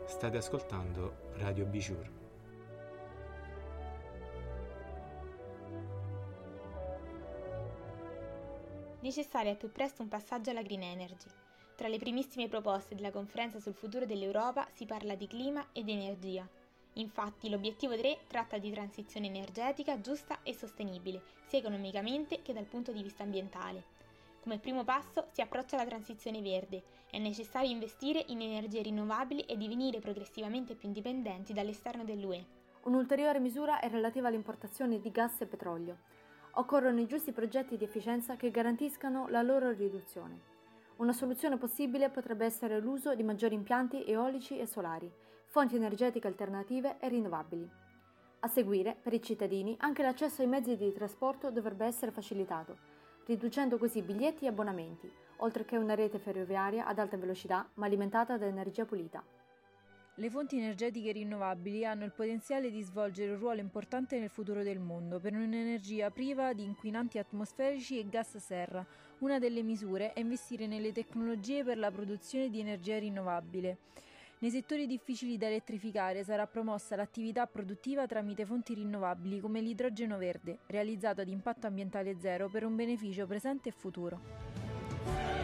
State ascoltando Radio Bijur. Necessario al più presto un passaggio alla green energy. Tra le primissime proposte della conferenza sul futuro dell'Europa si parla di clima ed energia. Infatti l'obiettivo 3 tratta di transizione energetica giusta e sostenibile, sia economicamente che dal punto di vista ambientale. Come primo passo si approccia alla transizione verde. È necessario investire in energie rinnovabili e divenire progressivamente più indipendenti dall'esterno dell'UE. Un'ulteriore misura è relativa all'importazione di gas e petrolio. Occorrono i giusti progetti di efficienza che garantiscano la loro riduzione. Una soluzione possibile potrebbe essere l'uso di maggiori impianti eolici e solari, fonti energetiche alternative e rinnovabili. A seguire, per i cittadini, anche l'accesso ai mezzi di trasporto dovrebbe essere facilitato, riducendo così biglietti e abbonamenti, oltre che una rete ferroviaria ad alta velocità ma alimentata da energia pulita. Le fonti energetiche rinnovabili hanno il potenziale di svolgere un ruolo importante nel futuro del mondo per un'energia priva di inquinanti atmosferici e gas serra. Una delle misure è investire nelle tecnologie per la produzione di energia rinnovabile. Nei settori difficili da elettrificare sarà promossa l'attività produttiva tramite fonti rinnovabili come l'idrogeno verde, realizzato ad impatto ambientale zero per un beneficio presente e futuro.